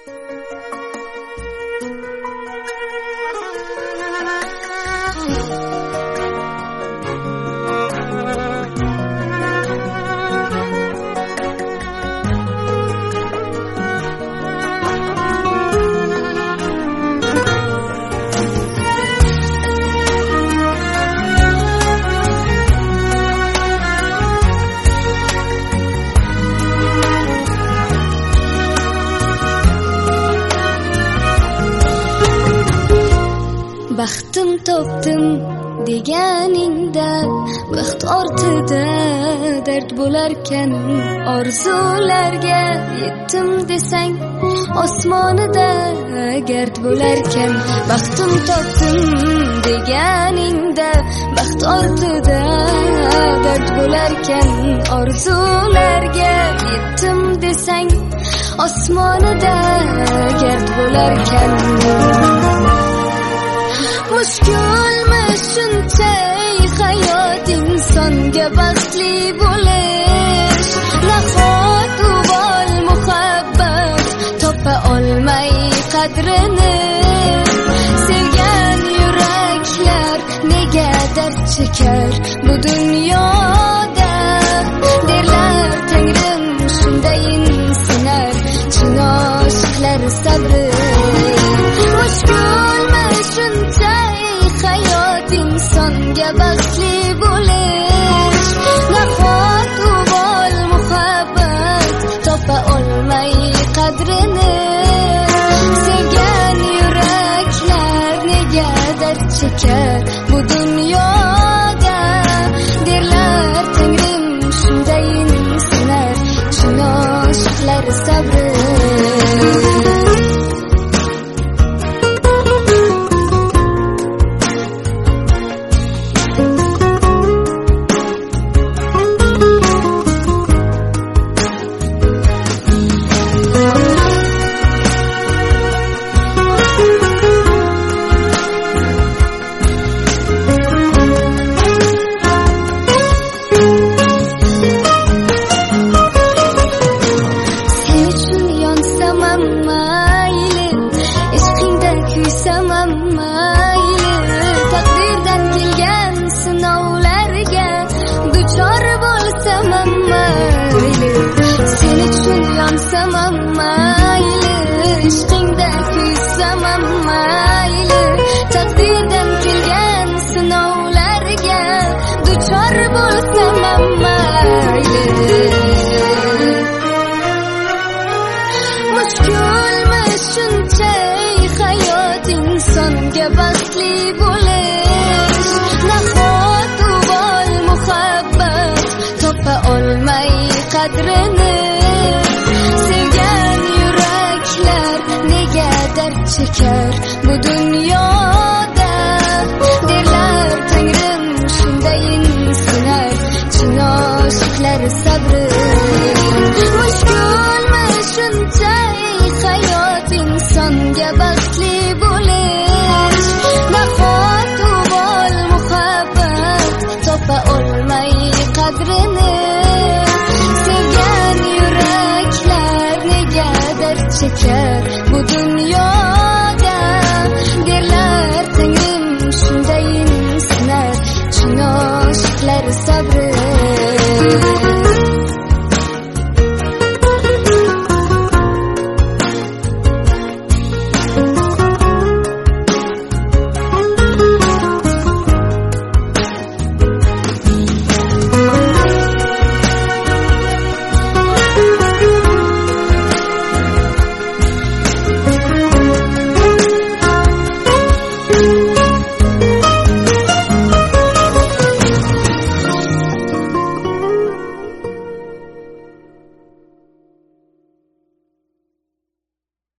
Baxtim topdim deganingda baxt ortida dard bo'larkan, orzularga yetdim desang osmonida gard bo'larkan. Baxtim topdim deganingda baxt ortida dard bo'larkan, orzularga yetdim desang osmonida gard bo'larkan. Mushkulmi shunday hayot insonga baxtli bo'lish, nahot u bol muhabbat topa olmay qadrini, sevgan yuraklar nega dard chekar bu dunyoda, derlar Tangrim shundayin sinar chin oshiqlar sabri. Mushkulmi shunday hayot insonga baxtli bo'lish, nahot u bol muhabbat topa olmay qadrini, sevgan yuraklar nega dard chekar bu dunyoda, derlar Tangrim shundayin sinar chin oshiqlar sabri. Mushkulmi shunday hayot insonga baxtli bo'lish, nahot u bol muhabbat topa olmay qadrini, sevgan yuraklar nega dard chekar bu dunyoda, derlar Tangrim shundayin sinar chin oshiqlar sabri. Mushkulmi shunday hayot insonga baxtli bo'lish, nahot u bol muhabbat topa olmay qadrini, sevgan yuraklar nega dard chekar bu dunyo